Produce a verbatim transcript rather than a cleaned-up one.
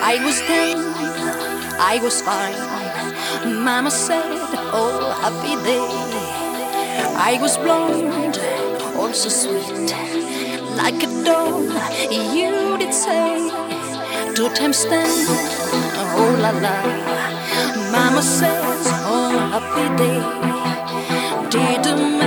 I was ten, I was fine. Mama said, oh, happy day. I was blonde, also sweet, like a doll. You did say, two times ten, oh la la. Mama says, oh, happy day. Didn't